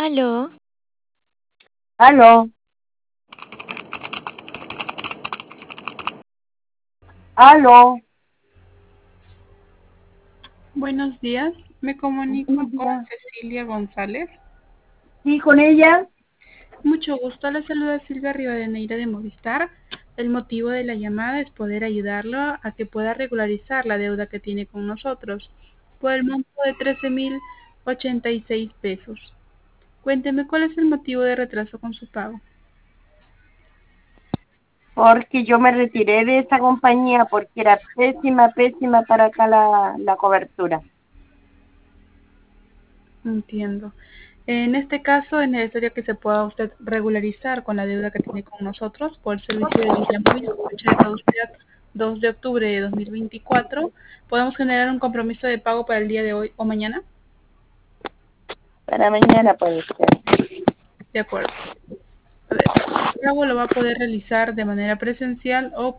Aló, Aló, aló, Buenos días, me comunico buenos con días. Cecilia González. Sí, con ella. Mucho gusto, la saluda Silvia Rivadeneira de Movistar. El motivo de la llamada es poder ayudarlo a que pueda regularizar la deuda que tiene con nosotros por el monto de 13.086 pesos. Cuénteme cuál es el motivo de retraso con su pago. Porque yo me retiré de esa compañía porque era pésima, pésima para acá la cobertura. Entiendo. En este caso es necesario que se pueda usted regularizar con la deuda que tiene con nosotros por el servicio de línea móvil con fecha de caducidad 2 de octubre de 2024. ¿Podemos generar un compromiso de pago para el día de hoy o mañana? Para mañana puede ser. De acuerdo. A ver, el pago lo va a poder realizar de manera presencial o